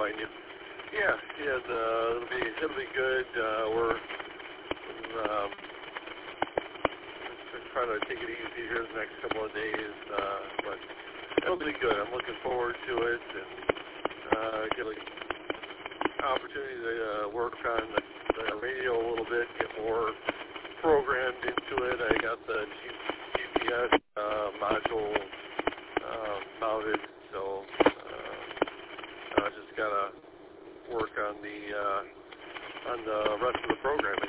I knew. Yeah, it'll be good. We're trying to take it easy here the next couple of days, but it'll be good. I'm looking forward to it, and get an opportunity to work on the radio a little bit, get more programmed into it. I got the GPS module mounted, so I just gotta work on the rest of the program.